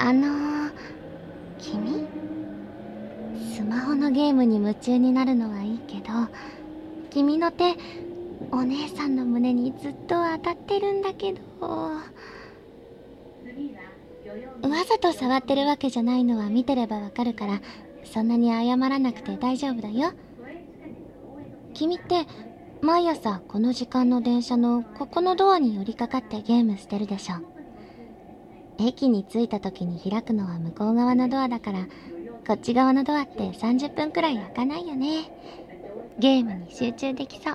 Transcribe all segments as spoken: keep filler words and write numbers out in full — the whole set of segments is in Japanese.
あのー、君？スマホのゲームに夢中になるのはいいけど、君の手、お姉さんの胸にずっと当たってるんだけど。わざと触ってるわけじゃないのは見てればわかるから、そんなに謝らなくて大丈夫だよ。君って毎朝この時間の電車のここのドアに寄りかかってゲームしてるでしょ。駅に着いた時に開くのは向こう側のドアだから、こっち側のドアってさんじゅっぷんくらい開かないよね。ゲームに集中できそう。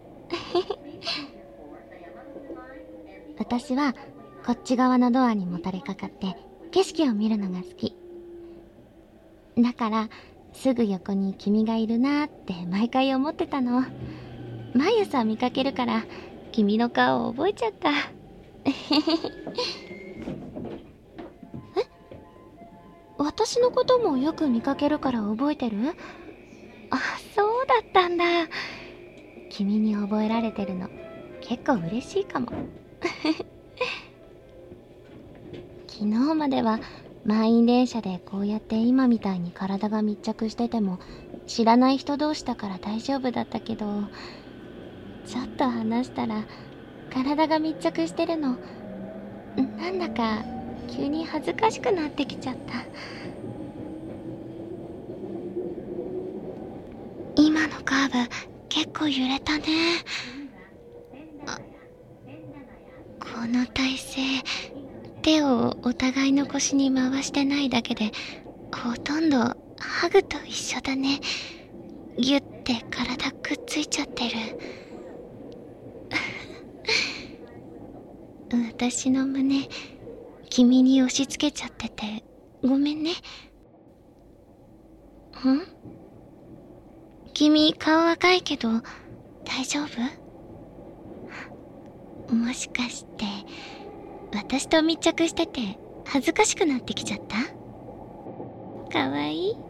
私はこっち側のドアにもたれかかって景色を見るのが好き。だからすぐ横に君がいるなーって毎回思ってたの。毎朝見かけるから君の顔を覚えちゃった。え、私のこともよく見かけるから覚えてる？あ、そうだったんだ。君に覚えられてるの結構嬉しいかも。昨日までは満員電車でこうやって今みたいに体が密着してても知らない人同士だから大丈夫だったけど、ちょっと話したら体が密着してるのなんだか急に恥ずかしくなってきちゃった。今のカーブ結構揺れたね。あ、この体勢、手をお互いの腰に回してないだけでほとんどハグと一緒だね。ギュッて体くっついちゃってる。私の胸君に押し付けちゃっててごめんね。ん？君顔赤いけど大丈夫？もしかして私と密着してて恥ずかしくなってきちゃった？かわいい？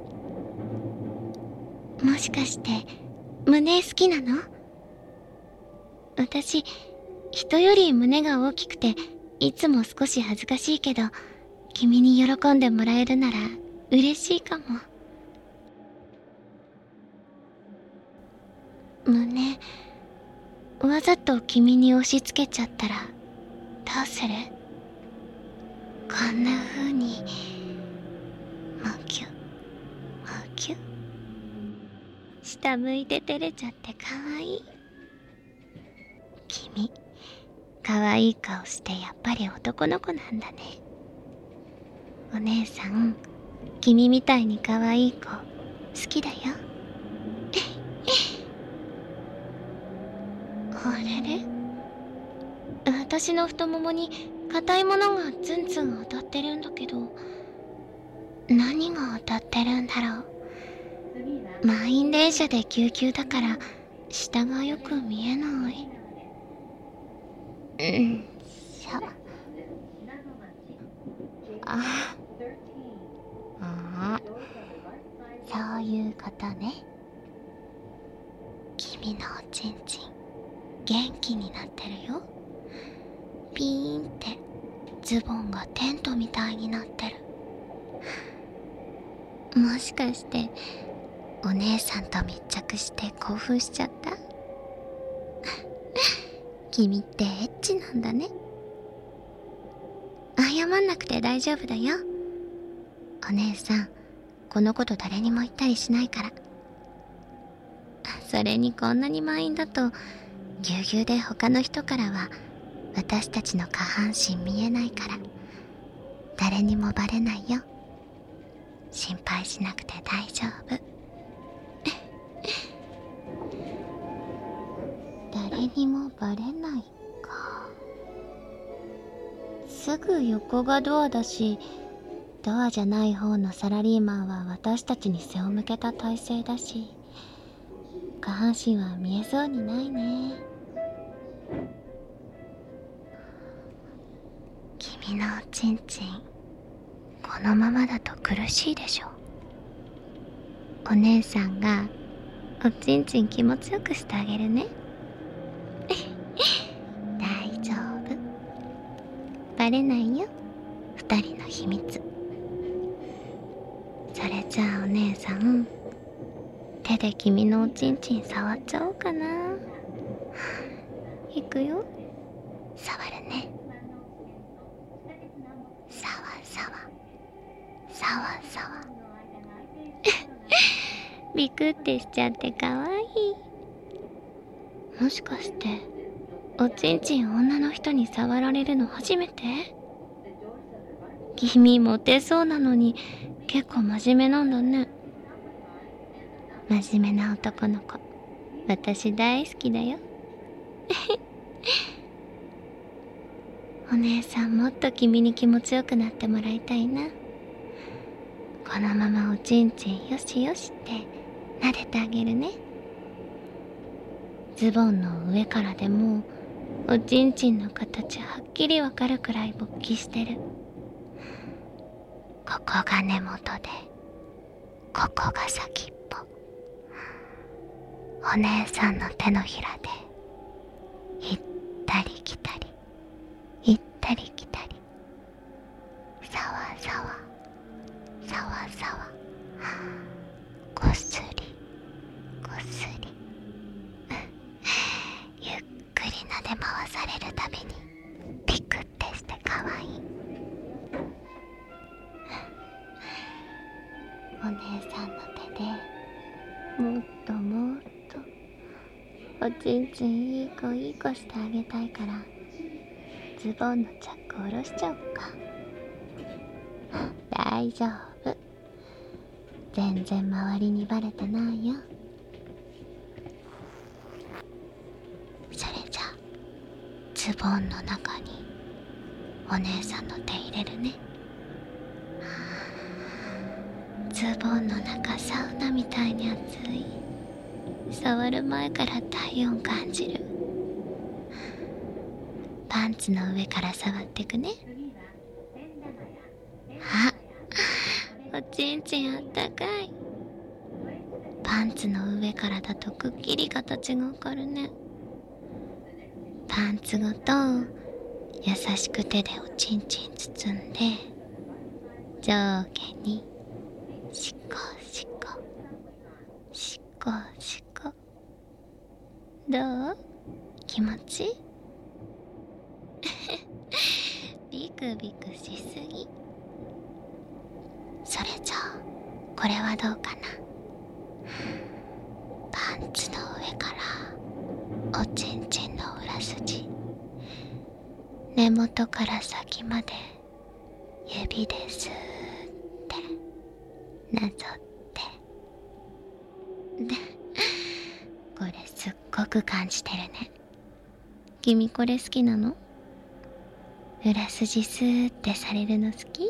もしかして胸好きなの？私人より胸が大きくていつも少し恥ずかしいけど、君に喜んでもらえるなら嬉しいかも。胸わざと君に押し付けちゃったらどうする？こんな風にもきゅもきゅ下向いて照れちゃってかわいい。君かわいい顔してやっぱり男の子なんだね。お姉さん君みたいにかわいい子好きだよ。あれれ、私の太ももに硬いものがツンツン当たってるんだけど、何が当たってるんだろう。満員電車で救急だから下がよく見えない。うんしょ。ああ、そういうことね。君のおちんちん元気になってるよ。ピーンってズボンがテントみたいになってる。もしかしてお姉さんと密着して興奮しちゃった？君ってエッチなんだね。謝んなくて大丈夫だよ。お姉さんこのこと誰にも言ったりしないから。それにこんなに満員だとぎゅうぎゅうで他の人からは私たちの下半身見えないから誰にもバレないよ。心配しなくて大丈夫。誰にもバレないか。すぐ横がドアだし、ドアじゃない方のサラリーマンは私たちに背を向けた体勢だし、下半身は見えそうにないね。君のおちんちんこのままだと苦しいでしょ。お姉さんがおちんちん気持ちよくしてあげるね。大丈夫、バレないよ、二人の秘密。 それじゃあお姉さん、手で君のおちんちん触っちゃおうかな。いくよ。触るね。さわさわさわさわビクってしちゃってかわいい。もしかしておちんちん女の人に触られるの初めて？君モテそうなのに結構真面目なんだね。真面目な男の子、私大好きだよ。お姉さん、もっと君に気持ちよくなってもらいたいな。このままおちんちんよしよしって撫でてあげるね。ズボンの上からでもおちんちんの形はっきりわかるくらい勃起してる。ここが根元で、ここが先っぽ。お姉さんの手のひらで行ったり来たり行ったり来たり、さわさわさわさわ、こすりこすりゆっくり撫で回されるたびにピクってしてかわいい。お姉さんの手でもっともっとおちんちんいい子いい子してあげたいから、ズボンのチャック下ろしちゃおうか。大丈夫、全然周りにバレてないよ。それじゃズボンの中にお姉さんの手入れるね。ズボンの中サウナみたいに暑い。触る前から体温感じる。パンツの上から触ってくね。あ、おちんちんあったかい。パンツの上からだとくっきり形がわかるね。パンツごと優しく手でおちんちん包んで、上下にしこしこしこしこ。どう？気持ちいい？ビクビクしすぎ。それじゃあこれはどうかな。パンツの上からおちんちんの裏筋、根元から先まで指ですーってなぞってで、これすっごく感じてるね。君これ好きなの？裏筋スーってされるの好き？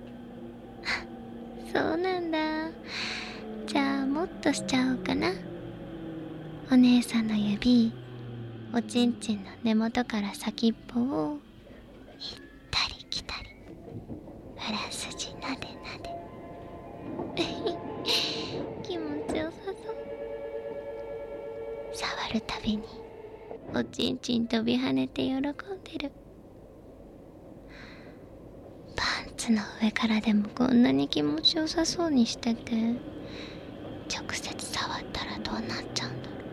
そうなんだ。じゃあもっとしちゃおうかな。お姉さんの指、おちんちんの根元から先っぽを行ったり来たり、裏筋なでなで気持ちよさそう。触るたびにおちんちん飛び跳ねて喜んでる。パンツの上からでもこんなに気持ちよさそうにしてて、直接触ったらどうなっちゃうんだろ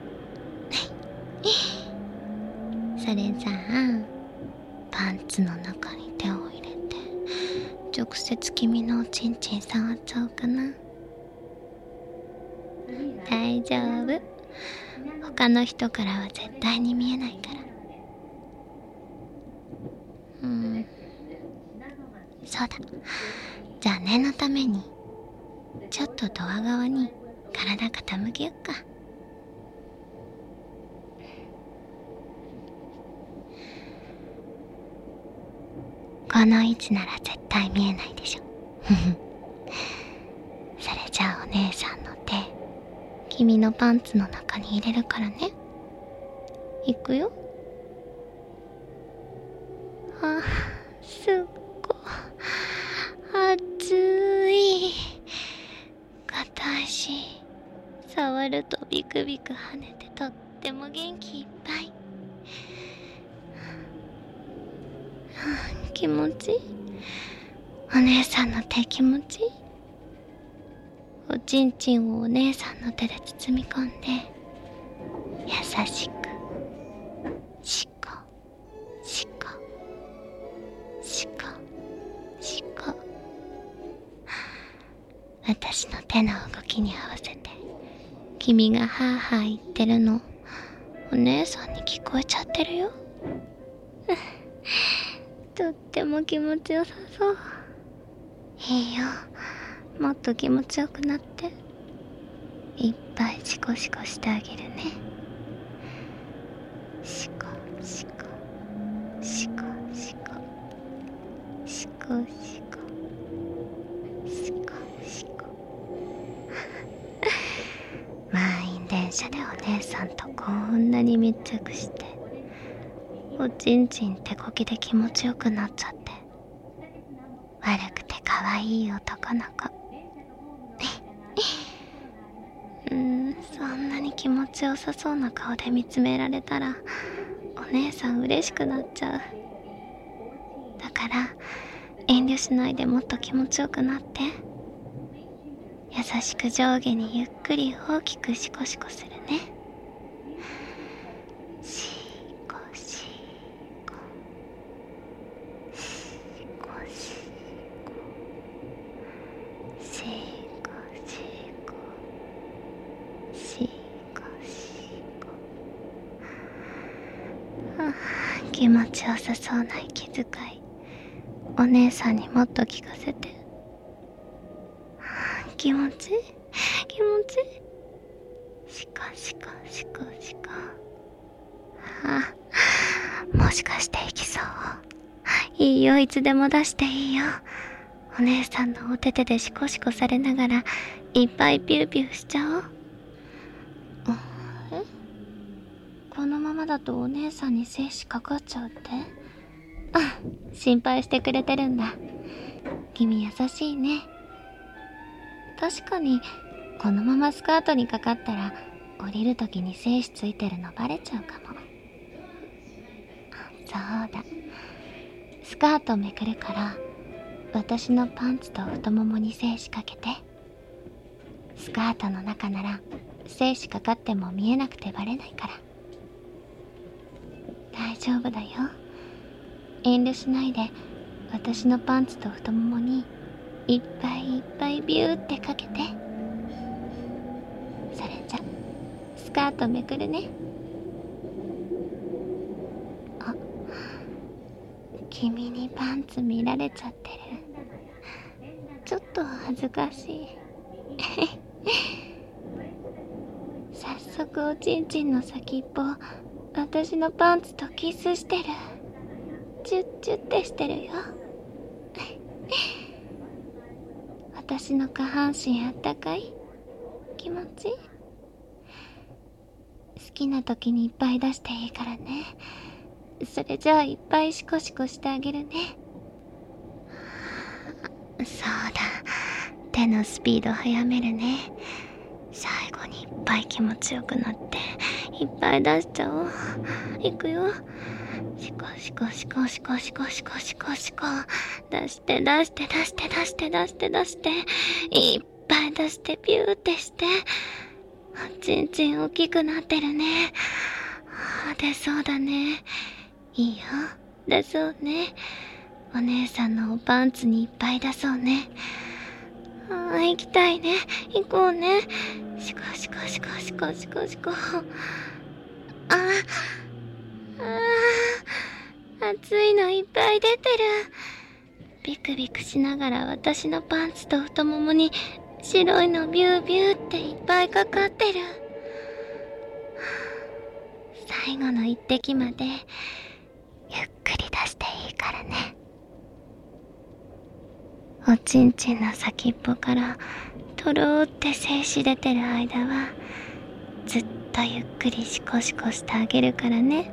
う。それじゃあパンツの中に手を入れて直接君のおちんちん触っちゃおうかな。大丈夫、他の人からは絶対に見えないから。うん、そうだ。じゃあ念のためにちょっとドア側に体傾けよっか。この位置なら絶対見えないでしょ。それじゃあお姉さんの手、君のパンツの中に入れるからね。いくよ。あ、すっご熱い。硬いし、触るとビクビク跳ねてとっても元気いっぱい。気持ちいい。お姉さんの手気持ちいい。 おちんちんをお姉さんの手で包み込んで、優しくしこしこしこしこ。私の手の動きに合わせて君がハーハー言ってるのお姉さんに聞こえちゃってるよ。とっても気持ちよさそう。いいよ、もっと気持ちよくなって、いっぱいシコシコしてあげるね。シコシコシコシコシコシコシコシコ。満員電車でお姉さんとこんなに密着して、おちんちん手こきで気持ちよくなっちゃって、悪くて可愛い男の子。うーん、そんなに気持ちよさそうな顔で見つめられたらお姉さん嬉しくなっちゃう。だから遠慮しないでもっと気持ちよくなって、優しく上下にゆっくり大きくシコシコするね。シコシコシコシコシコシコシコシコ。はあ、気持ちよさそうな息遣いお姉さんにもっと聞かせて。気持ち気持ちシコシコシコシコ。あ、もしかしていきそう。いいよ、いつでも出していいよ。お姉さんのお手手でシコシコされながらいっぱいピューピューしちゃおう。え、このままだとお姉さんに精子かかっちゃうって？あ、心配してくれてるんだ。君優しいね。確かにこのままスカートにかかったら降りるときに精子ついてるのバレちゃうかも。そうだ、スカートめくるから私のパンツと太ももに精子かけて。スカートの中なら精子かかっても見えなくてバレないから。大丈夫だよ、遠慮しないで私のパンツと太ももにいっぱいいっぱいビューってかけて。それじゃスカートめくるね。あ、君にパンツ見られちゃってる。ちょっと恥ずかしい。早速おちんちんの先っぽ私のパンツとキスしてる。チュッチュってしてるよ。私の下半身あったかい？気持ち？好きな時にいっぱい出していいからね。それじゃあいっぱいシコシコしてあげるね。そうだ、手のスピード速めるね。最後にいっぱい気持ちよくなっていっぱい出しちゃおう。いくよ。シコシコシコシコシコシコシコシコ。出して出して出して出して出して出していっぱい出してピューってして。ちんちん大きくなってるね。出そうだね。いいよ、出そうね。お姉さんのおパンツにいっぱい出そうね。ああ、行きたいね。行こうね。シコシコシコシコシコシコ。ああ、ああ、熱いのいっぱい出てる。ビクビクしながら私のパンツと太ももに白いのビュービューっていっぱいかかってる。最後の一滴までゆっくり出していいからね。おちんちんの先っぽからとろーって精子出てる間はずっとゆっくりシコシコしてあげるからね。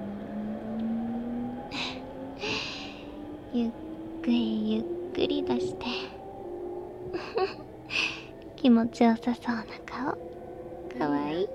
ゆっくりゆっくり出して気持ちよさそうな顔。かわいい。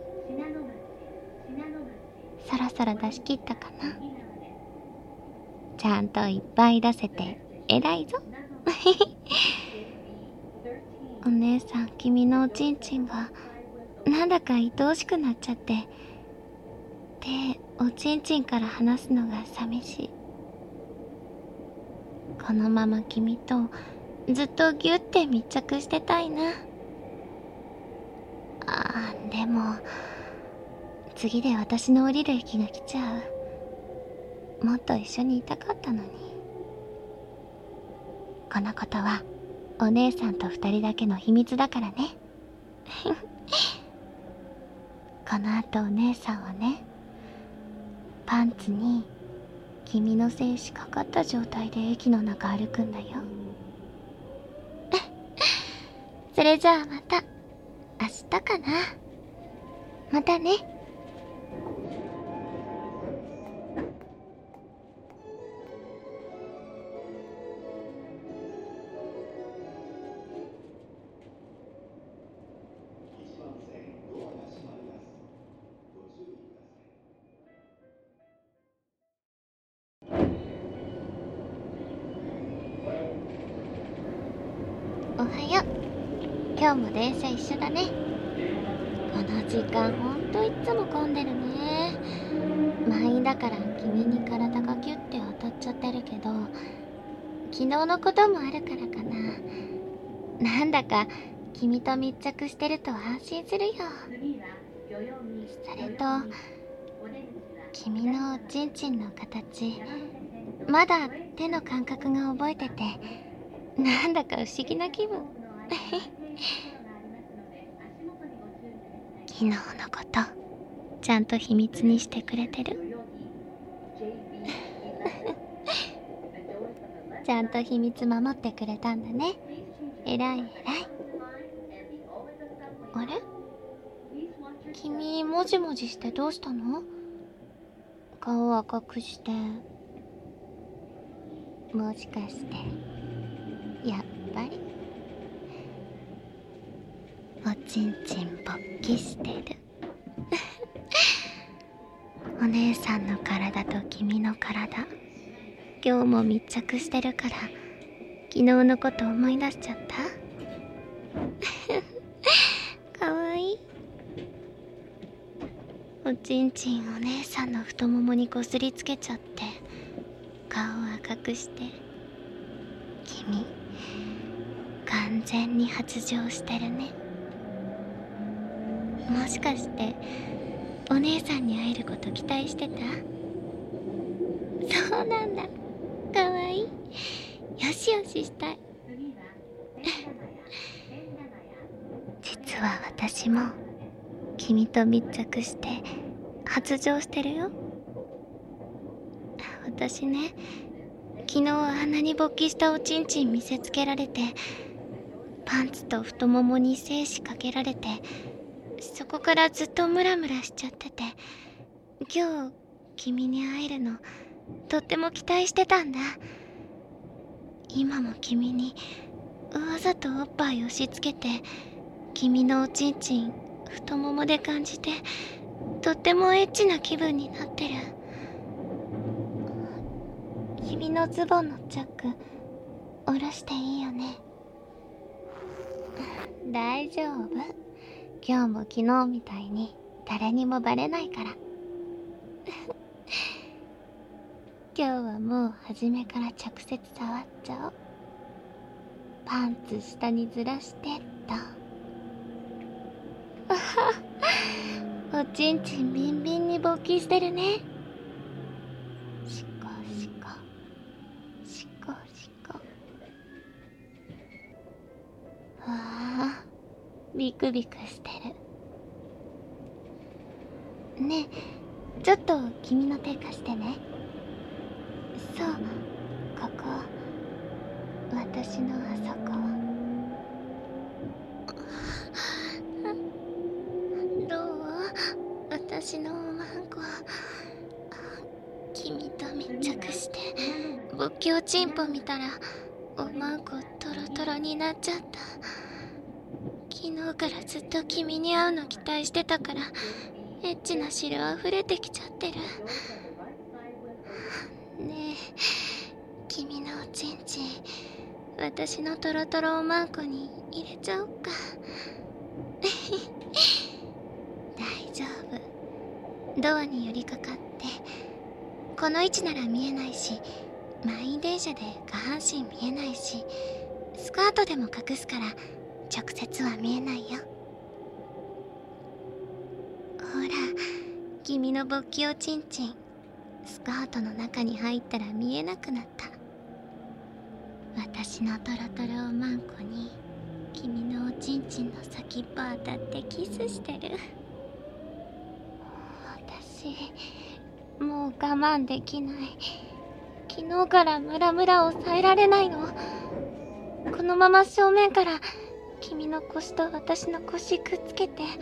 そろそろ出し切ったかな。ちゃんといっぱい出せて偉いぞ。お姉さん、君のおちんちんがなんだか愛おしくなっちゃって、で、おちんちんから離すのが寂しい。このまま君とずっとギュって密着してたいな。あー、でも次で私の降りる駅が来ちゃう。もっと一緒にいたかったのに。このことはお姉さんと二人だけの秘密だからね。この後お姉さんはね、パンツに君の精子かかった状態で駅の中歩くんだよ。それじゃあまた明日かな。またね。おはよう。今日も電車一緒だね。この時間ほんといつも混んでるね。満員だから君に体がギュッて当たっちゃってるけど、昨日のこともあるからかな。なんだか君と密着してると安心するよ。それと君のおちんちんの形、まだ手の感覚が覚えてて、なんだか不思議な気分。昨日のことちゃんと秘密にしてくれてる？ちゃんと秘密守ってくれたんだね。えらいえらい。あれ？君もじもじしてどうしたの？顔赤くして。もしかしてやっぱりおちんちん勃起してる。お姉さんの体と君の体、今日も密着してるから昨日のこと思い出しちゃった。かわいい。おちんちんお姉さんの太ももにこすりつけちゃって顔赤くして、君完全に発情してるね。もしかしてお姉さんに会えること期待してた？そうなんだ。かわいい。よしよししたい。実は私も君と密着して発情してるよ。私ね、昨日あんなに勃起したおちんちん見せつけられて、パンツと太ももに精子かけられて、そこからずっとムラムラしちゃってて、今日君に会えるのとっても期待してたんだ。今も君にわざとおっぱい押し付けて、君のおちんちん太ももで感じて、とってもエッチな気分になってる。君のズボンのチャック下ろしていいよね？大丈夫。今日も昨日みたいに誰にもバレないから。今日はもう初めから直接触っちゃおう。パンツ下にずらしてっと。おちんちんビンビンに勃起してるね。しこしこしこしこ。わあ、ビクビクしてる。ねえ、ちょっと君の手貸してね。そう、ここ私のあそこ。どう？私のおまんこ。君と密着して勃起おちんぽ見たらおまんこトロトロになっちゃった。昨日からずっと君に会うの期待してたから、エッチな汁溢れてきちゃってる。ねえ、君のおちんちん私のトロトロをマンコに入れちゃおうか。大丈夫。ドアに寄りかかって、この位置なら見えないし、満員電車で下半身見えないし、スカートでも隠すから直接は見えないよ。ほら、君の勃起おちんちん、スカートの中に入ったら見えなくなった。私のトロトロをマンコに君のおちんちんの先っぽ当たってキスしてる。私もう我慢できない。昨日からムラムラを抑えられないの。このまま正面から君の腰と私の腰くっつけて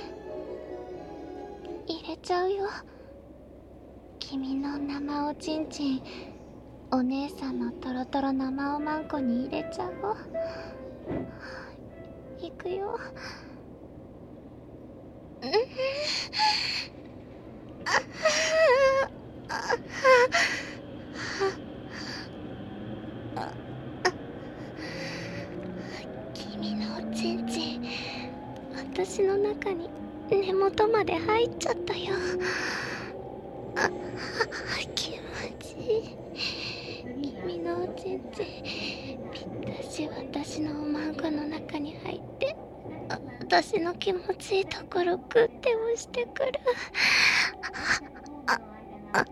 入れちゃうよ。君の生おちんちん、お姉さんのトロトロ生おまんこに入れちゃおう。いくよ。うん君のおちんちん、私の中に根元まで入っちゃったよ。あ、気持ちいい。君のおちんちんぴったし私のおまんこの中に入って、あ、私の気持ちいいところグッて押してくる。ああ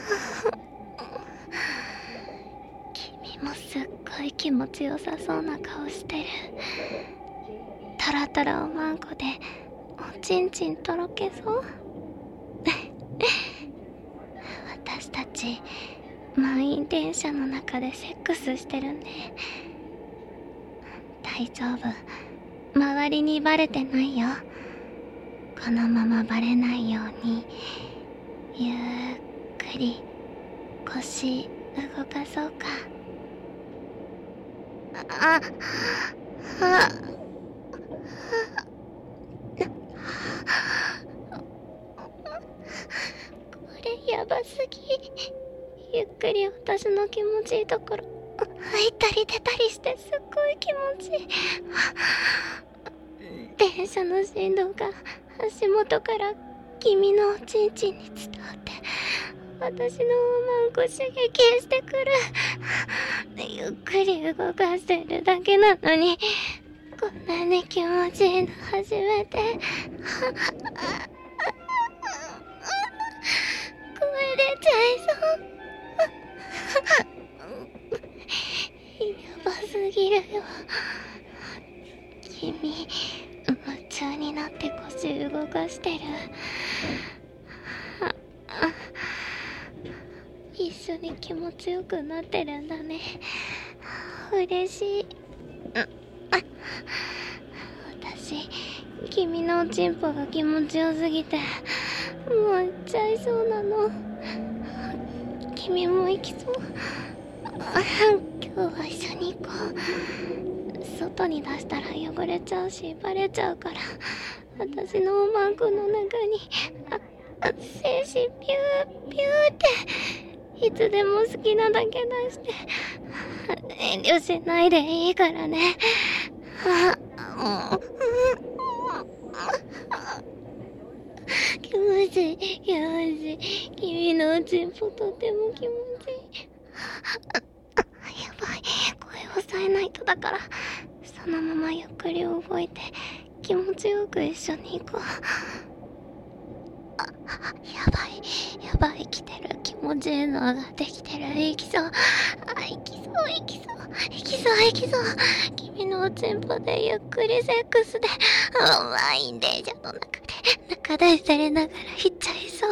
君もすっごい気持ちよさそうな顔してる。タラタラおまんこでおちんちんとろけそう。私たち満員電車の中でセックスしてるね。大丈夫、周りにバレてないよ。このままバレないようにゆっくり腰動かそうか。あ、あ、これやばすぎ。ゆっくり私の気持ちいいところ入ったり出たりしてすっごい気持ちいい。電車の振動が足元から君のおちんちんに伝わって私のおまんこ刺激してくる。ゆっくり動かしてるだけなのにこんなに気持ちいいの初めて。声出ちゃいそう。やばすぎるよ。君夢中になって腰動かしてる。一緒に気持ちよくなってるんだね。嬉しい。私君のおちんぽが気持ちよすぎてもう行っちゃいそうなの。君も行きそう。今日は一緒に行こう。外に出したら汚れちゃうしバレちゃうから私のおまんこの中にああ精子ピューピューっていつでも好きなだけ出して遠慮しないでいいからね。気持ちいい気持ちいい。君のおちんぽとても気持ちいい。やばい、声を抑えないとだからそのままゆっくり動いて気持ちよく一緒に行こう。あ、やばいやばい、来てる。気持ちいいのができてる。行きそう。あ、行きそう行きそう行きそう行きそう。君のおちんぽでゆっくりセックスで満員電車の中で中出されながら行っちゃいそう。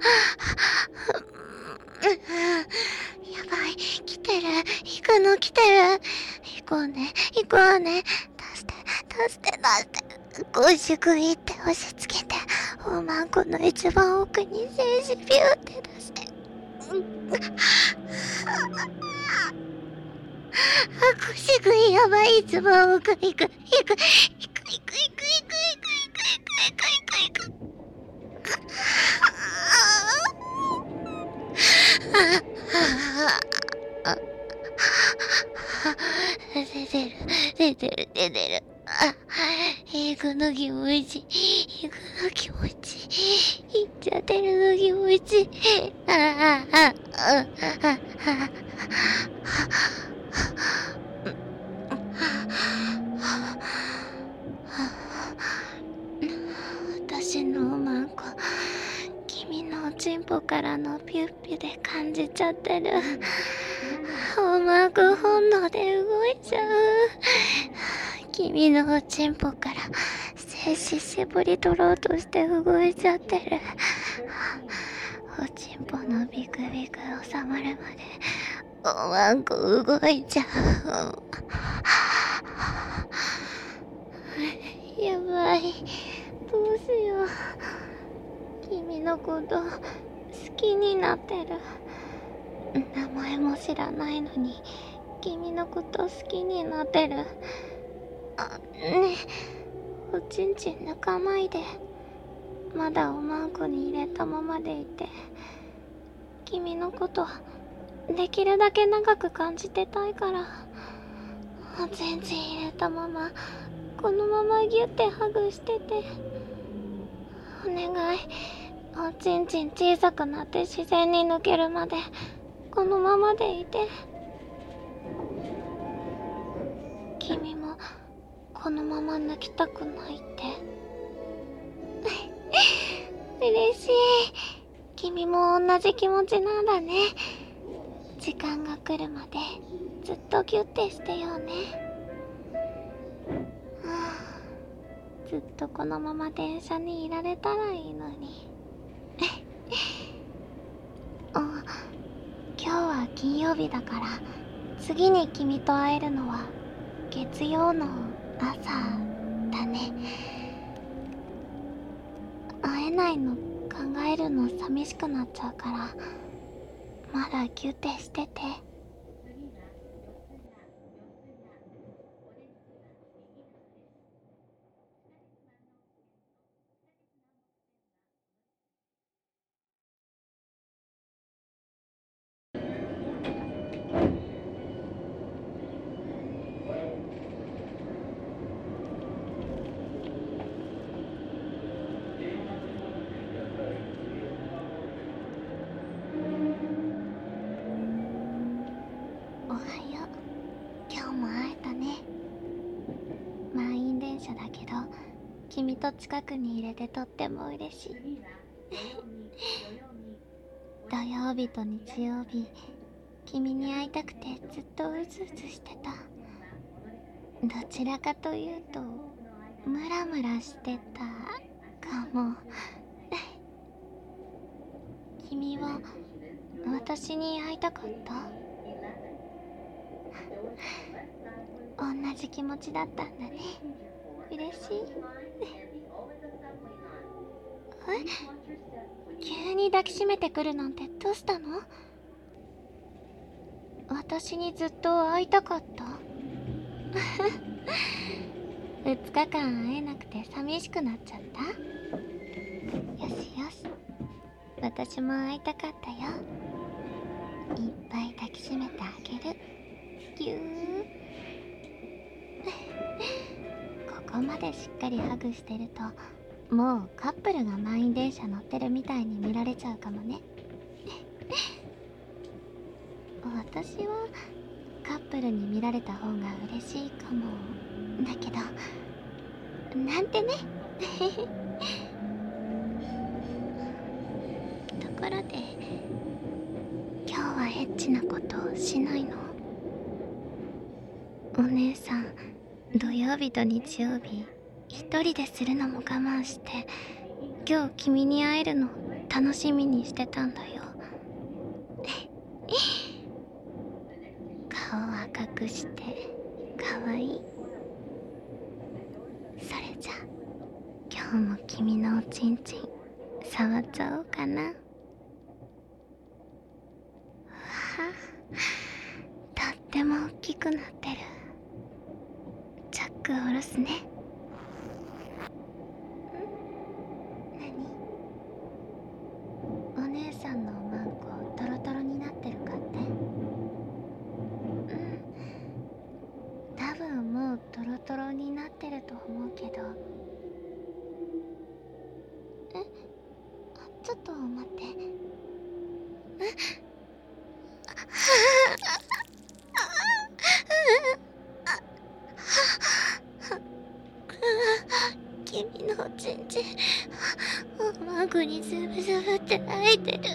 やばい、来てる。行くの来てる。行こうね行こうね。出して出して出して腰ぐいって押し付けておまんこの一番奥に精子ピューって出して、あ、腰ぐいやばい。一番奥行く行く行く行く行く行く行く行く行く行く行く。絶て出る。あ、行くの気持ちいい。行くの気持ちいい。行っちゃってるの気持ちいい。ああ、ああ、ああ、ああ。私のおまんこ、君のおちんぽからのピュッピュで感じちゃってる。おまんこ本能で動いちゃう。君のおちんぽから精子絞り取ろうとして動いちゃってる。おちんぽのビクビク収まるまでおまんこ動いちゃう。やばい、どうしよう。君のこと好きになってる。名前も知らないのに君のこと好きになってる。あ、ねえ、おちんちん抜かないで。まだおまんこに入れたままでいて、君のことできるだけ長く感じてたいから。おちんちん入れたままこのままギュッてハグしてて。お願い、おちんちん小さくなって自然に抜けるまでこのままでいて。君もこのまま抜きたくないって。嬉しい。君も同じ気持ちなんだね。時間が来るまでずっとギュッてしてようね。ずっとこのまま電車にいられたらいいのに。あ、今日は金曜日だから、次に君と会えるのは月曜の朝だね。会えないの考えるの寂しくなっちゃうから、まだギュッてしてて。おはよう。今日も会えたね。満員電車だけど君と近くにいれてとっても嬉しい。土曜日と日曜日、君に会いたくてずっとうずうずしてた。どちらかというとムラムラしてたかも。君は私に会いたかった？同じ気持ちだったんだね。嬉しい。え？急に抱きしめてくるなんてどうしたの？私にずっと会いたかった？二日間会えなくて寂しくなっちゃった？よしよし、私も会いたかったよ。いっぱい抱きしめてあげる。ぎゅー。ここまでしっかりハグしてると、もうカップルが満員電車乗ってるみたいに見られちゃうかもね。私はカップルに見られた方が嬉しいかもだけど、なんてね。ところで、今日はエッチなことしないの？お姉さん、土曜日と日曜日一人でするのも我慢して、今日君に会えるの楽しみにしてたんだよ。顔赤くしてかわいい。それじゃ今日も君のおちんちん触っちゃおうかな。わあ、とっても大きくなってる。チャックを下ろすね。ん？何？お姉さんのおまんこトロトロになってるかって？うん、多分もうトロトロちょっと待って。君のおちんちんおまごにズブズブって開いてる。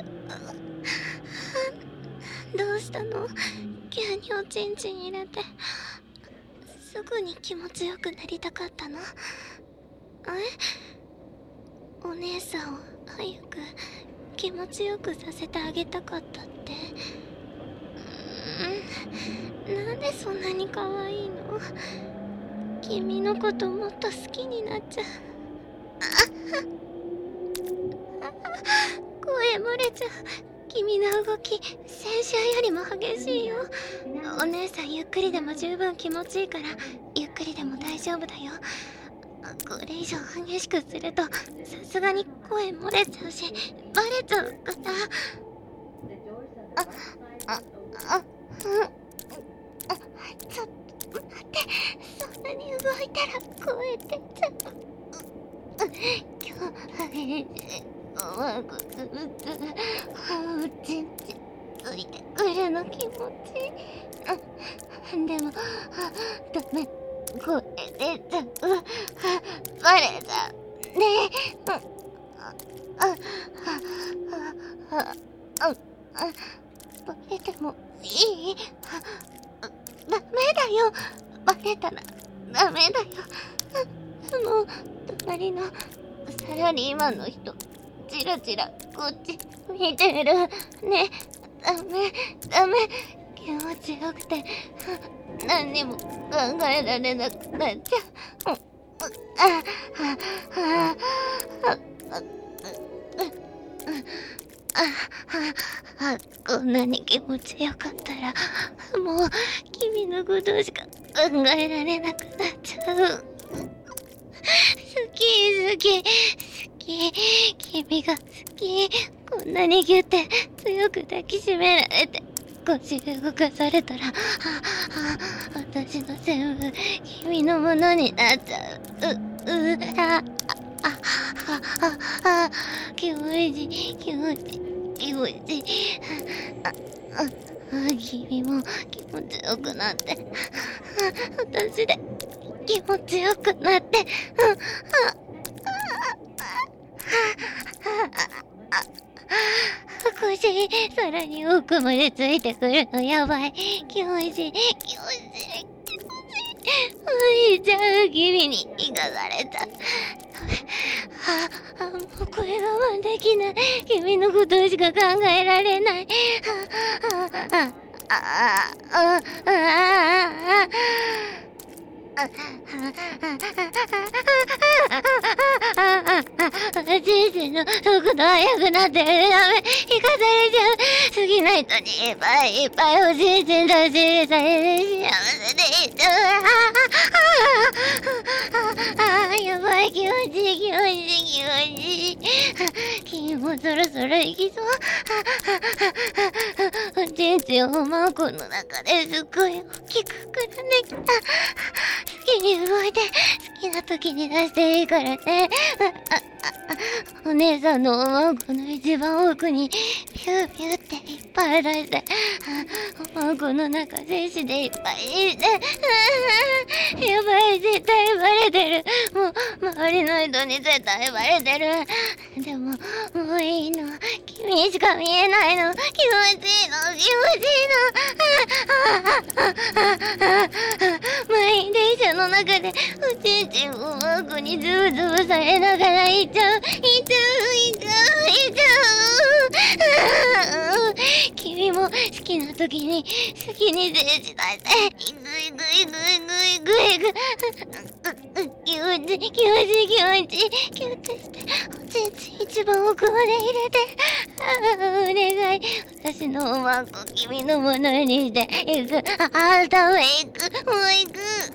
どうしたの？急におちんちん入れて。すぐに気持ちよくなりたかったの？え？お姉さんを早く気持ちよくさせてあげたかったって。うーん、なんでそんなに可愛いの？君のこともっと好きになっちゃう。声漏れちゃう。君の動き先週よりも激しいよ。お姉さんゆっくりでも十分気持ちいいからゆっくりでも大丈夫だよ。これ以上激しくするとさすがに声漏れちゃうしバレちゃうから。あ、あ、あ、うん、あ、ちょっと待って。そんなに動いたら声出ちゃう。今日おまごつぶつぶおちんちついてくるの気持ちいい。でもダメ、声出ちゃう。バレちゃうねえ。ああああバレてもいい？ダメだよ。バレたらダメだよ。その隣のサラリーマンの人チラチラこっち見てるね。ダメダメ、気持ちよくて何にも考えられなくなっちゃう。ああああああ、こんなに気持ちよかったらもう君のことしか考えられなくなっちゃう。好き好き好き、君が好き。こんなにギュって強く抱きしめられて腰動かされたら、ああ私の全部君のものになっちゃう。ううあああああ気持ちいい気持ちいい気持ちいい。あああ君も気持ちよくなって私で気持ちよくなって。腰さらに奥までついてくるのやばい。気持ちいい気持ちいい気持ちいい。おいちゃう君に生かされた。ああもうこれ我慢できない。君のことしか考えられない。ああああああああ人生の速度速くなってる。ダメ、生かされちゃう。好きな人にいっぱいいっぱいおじいちんとし入れされて幸せでいっちゃう。ああやばい、気持ちいい気持ちいい気持ちいい。君もそろそろ行きそう。おちんちんをマンコの中ですっごい大きく膨らんできた。好きに動いて好きな時に出していいからね。お姉さんのおまんこの一番奥にピューピューっていっぱい出して、おまんこの中精子でいっぱいにして、やばい、絶対バレてる。もう周りの人に絶対バレてる。でももういいの、君しか見えないの。気持ちいいの気持ちいいの。満員電車の中でおちんちんをマンコにズブズブされながら行っちゃう行っちゃう行っちゃう行っちゃう。君も好きな時に好きに精子出してグイグイグイグイグイグイ気持ちいい気持ちいい気持ちいいキュッてしておちんちん一番奥まで入れて、お願い、私のおまんこ君のものにしていく。あためいく、もういく。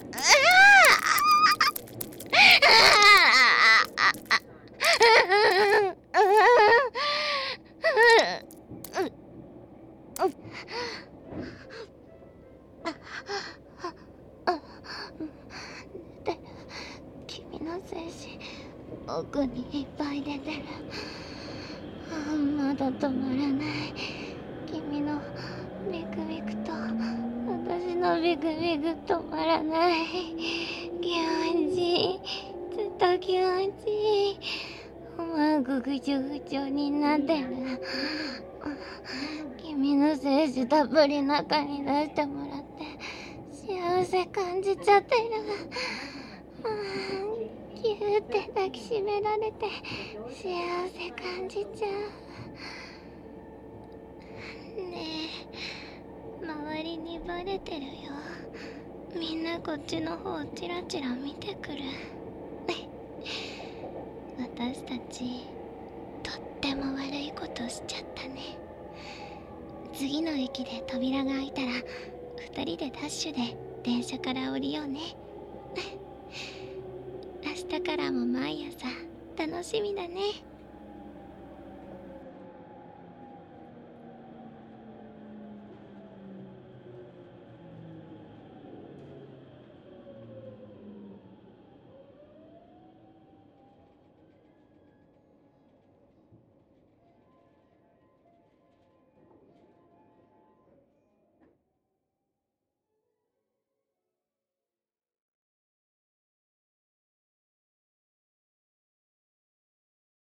で、君の精子奥にいっぱい出てる。 まだ止まらない。君のビクビクと私のビクビク止まらない。気持ちいい、ずっと気持ちいい。思わぐぐちょぐちょになってる。君の精子たっぷり中に出してもらって幸せ感じちゃってる。キューって抱きしめられて幸せ感じちゃう。ねえ、周りにバレてるよ。みんなこっちの方チラチラ見てくる。私たちとっても悪いことしちゃったね。次の駅で扉が開いたら二人でダッシュで電車から降りようね。明日からも毎朝楽しみだね。